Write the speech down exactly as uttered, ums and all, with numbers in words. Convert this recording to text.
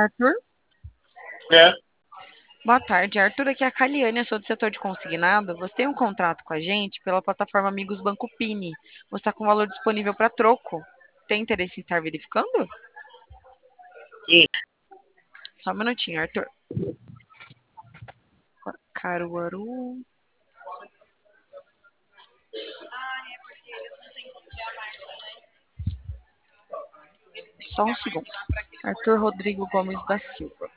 Arthur? É. Boa tarde, Arthur. Aqui é a Caliane, eu sou do setor de consignado. Você tem um contrato com a gente pela plataforma Amigos Banco Pini. Você está com valor disponível para troco. Tem interesse em estar verificando? Sim. Só um minutinho, Arthur. Caruaru. Só um segundo. Arthur Rodrigo Gomes da Silva.